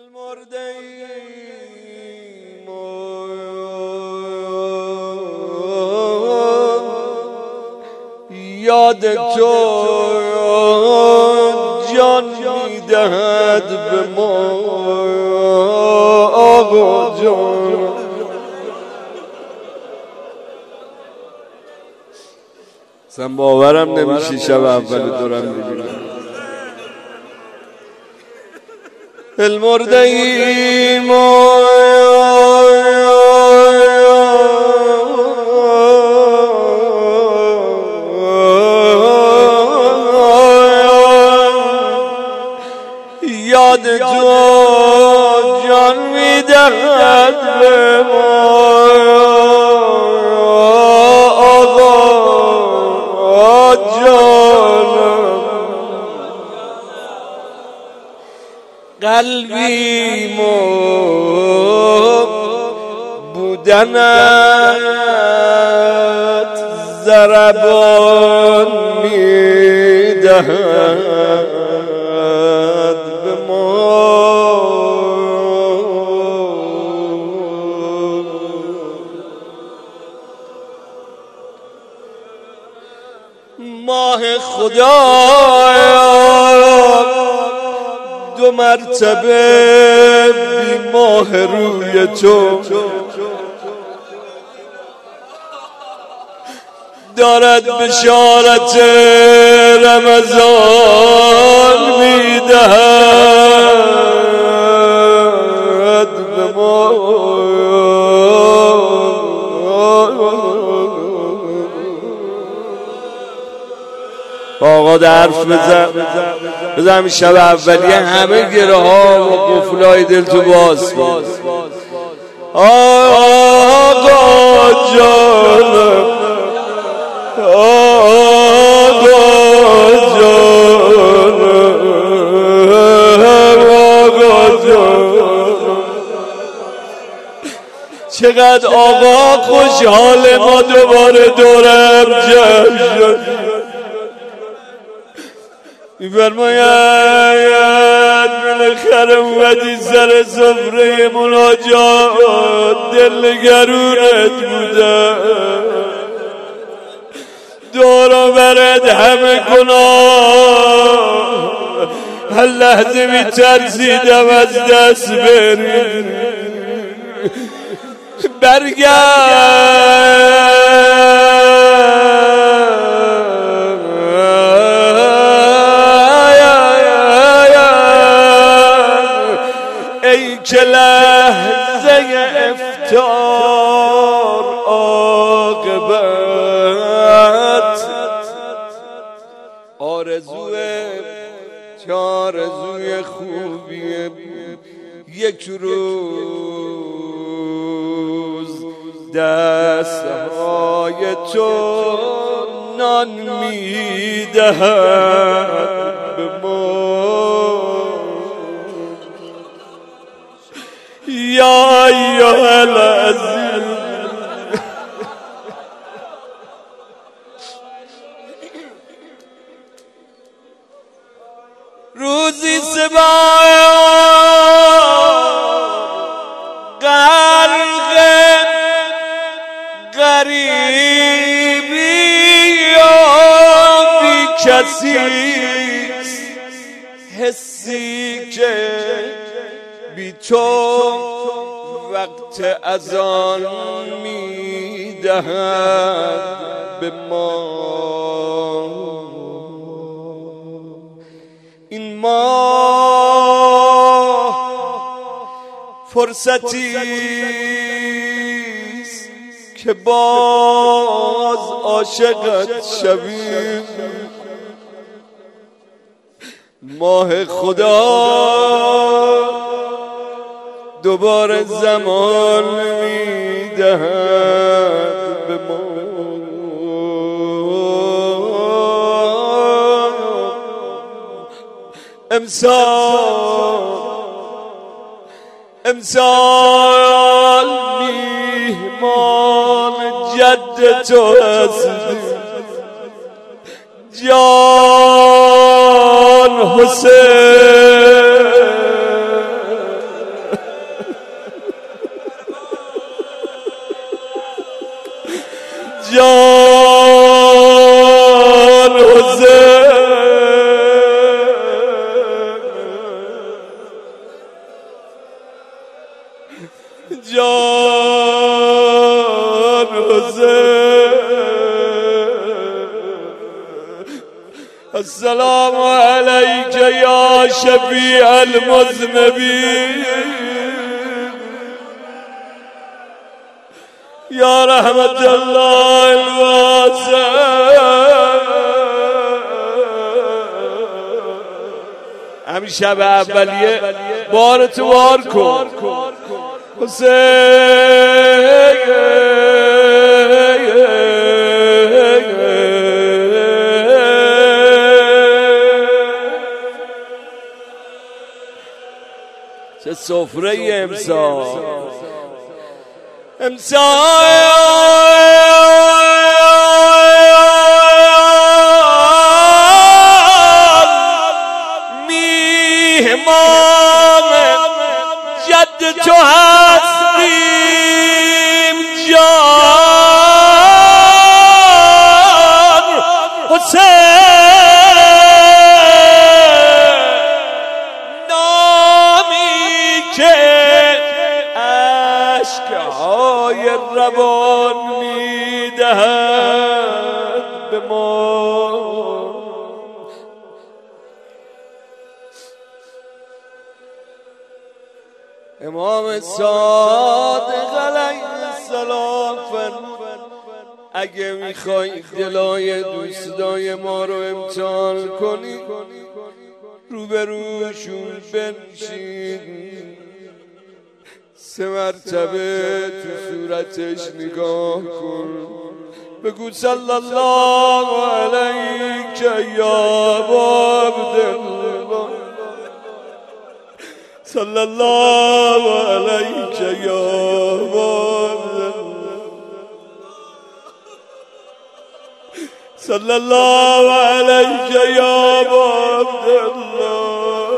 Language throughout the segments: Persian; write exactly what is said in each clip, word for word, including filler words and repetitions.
المرده یاد تو جان میدهد به ما آقا جان. اصلا باورم نمیشه شب اول دورم میبینم المرده یاد تو جان میدهد به ما آقا جانم. قلبی مو بودنت ضربان میدهد به ما ماه خدا دو مرتبه بی ماه روی تو دارد بشارت رمضان میدهد به ما آقا در حرف بزن بزن شب اولیه همه گره ها و قفلای دل تو باز آقا جانم آقا جانم آقا جانم. چقدر آقا خوشحال ما دوباره دورم جمع شد. می‌فرماید بالاخره اومدی سر سفره مناجات دلگرونت بودم دور و برت همه گناه هر لحظه می‌ترسیدم از دست بری برگرد که لحظه افتار عاقبت آرزوه چه آرزوی خوبیه یک روز دستهای تو نان میدهد به ما یا ایها العزیز. روزی سبا غرق غریبی یا بی کسی حسی که بی تو وقت اذان میدهد به ما این ماه فرصتیست که باز عاشقت شویم ماه خدا دوباره زمان میدهد به ما امسال امسال میهمان جد تو هستی جان حسین السلام عليك يا شفيع المذنبين يا رحمة الله الواسع. همین شب اولیه بار تو بار کن حسین چه سفره امسال امسال میهمان جد تو هستیم جان حسین نامی که عشقهای روان میدهد به ما. امام صادق علیه السلام اگه میخوای دلای دوستای ما رو امتحان کنی روبروشون بنشین سه مرتبه تو صورتش نگاه کن بگو صلی الله علیک یا عبدالله صلی الله علیک یا عبدالله صلی الله علیک یا عبدالله.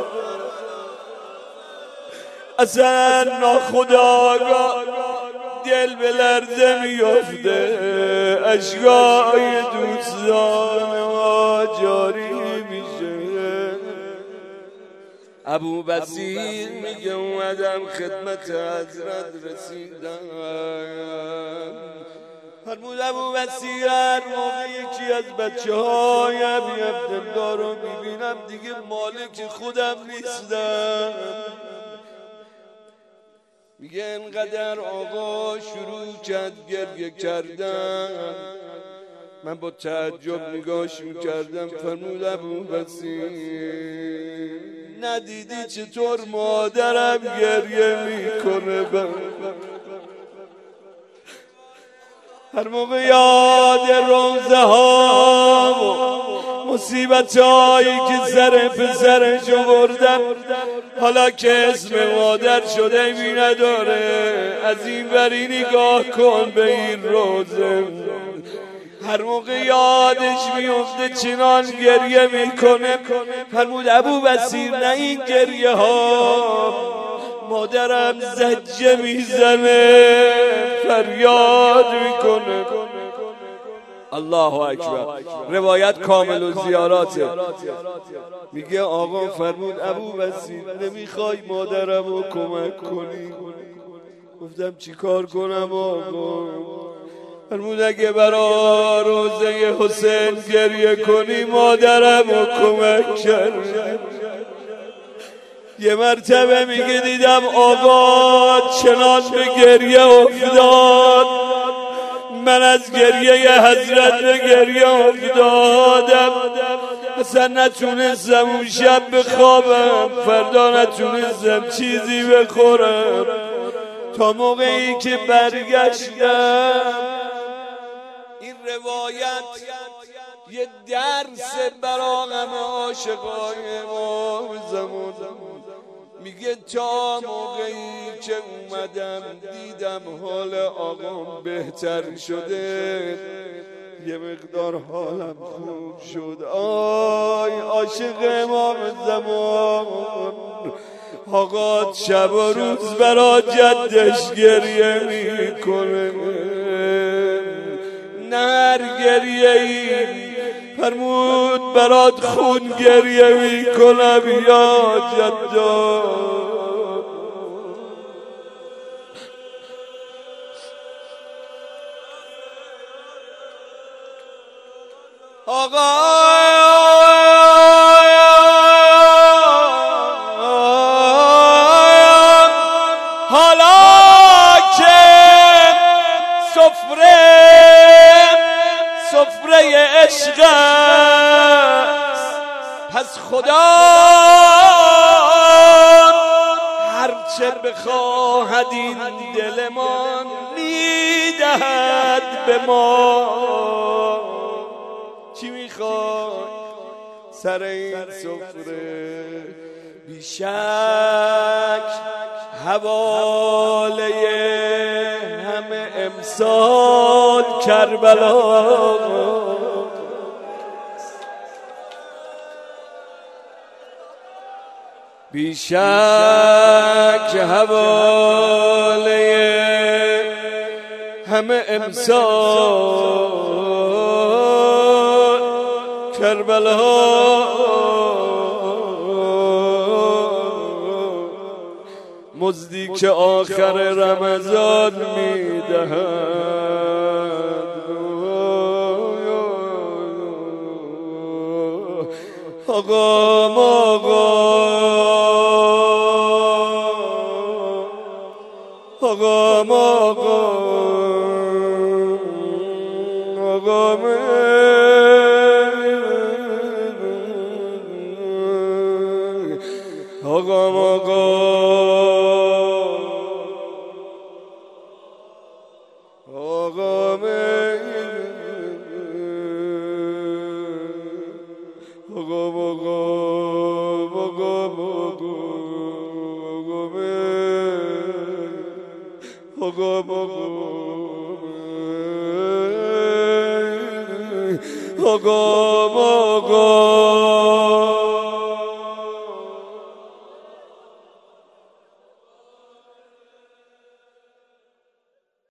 اصلا ناخداگاه دل به لرزه میفته اشکای دوستان ما جاری میشه. ابو بصیر میگه اومدم خدمت حضرت رسیدم فرمود ابو بصیر هر موقع یکی از بچه های ابی عبدالله رو میبینم دیگه مالک خودم نیستم. میگه انقدر آقا شروع کرد گریه کردن من با تعجب نگاش میکردم. فرمود ابو بصیر ندیدی چطور مادرم گریه میکنه؟ هر موقع یاد روزه ها و مصیبت هایی که سر پسرش آوردم حالا که اسم مادر شده می نداره از این بری نگاه کن به این روزه. هر موقع یادش میفته چنان گریه میکنه. فرمود ابو بصیر نه این گریه ها مادرم زجه میزنه فریاد میکنه. الله اکبر. روایت کامل و زیاراته. میگه آقا فرمود ابو بصیر نمیخوای مادرم رو کمک کنی؟ گفتم چی کار کنم آقا؟ فرمود اگه برا روزه حسین گریه کنی مادرم رو کمک کرد. یه مرتبه میگه دیدم آقا چنان به گریه افتاد من از گریه حضرت به گریه افتادم اصلا نتونستم اون شب بخوابم فردا نتونستم چیزی بخورم تا موقعی که برگشتم. این روایت یه درس برا همه عاشقای ما زمان. میگه تا موقعی که اومدم دیدم حال آقام بهتر شده یه مقدار حالم خوب شد. آی عاشق امام زمان آقا شب و روز برا جدش گریه میکنه نه هر گریه ای فرمود برات خون گریه میکنم یا جدا. آقا حالا که سفره سفره عشق است، پس خدا هرچه بخواهد این دلمان میدهد به ما. چی میخواد سر این سفره؟ بیشک حواله همه امسال کربلا، بیشک حواله همه امسال کربلا. مزدی که آخر رمضان میدهند، آقا آقا آقا آقا آقا آقا آقا آقا